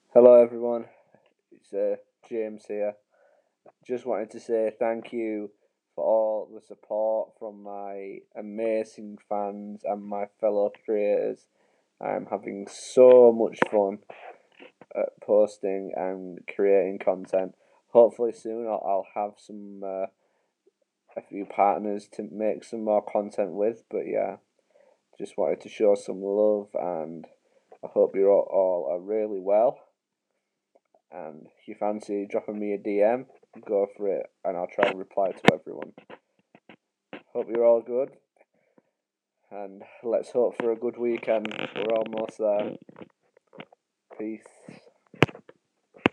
Hello, everyone. It's James here. Just wanted to say thank you for all the support from my amazing fans and my fellow creators. I'm having so much fun at posting and creating content. Hopefully, soon I'll have a few partners to make some more content with. But yeah, just wanted to show some love, and I hope you all are really well. And if you fancy dropping me a DM, go for it, and I'll try and reply to everyone. Hope you're all good, and let's hope for a good weekend. We're almost there. Peace.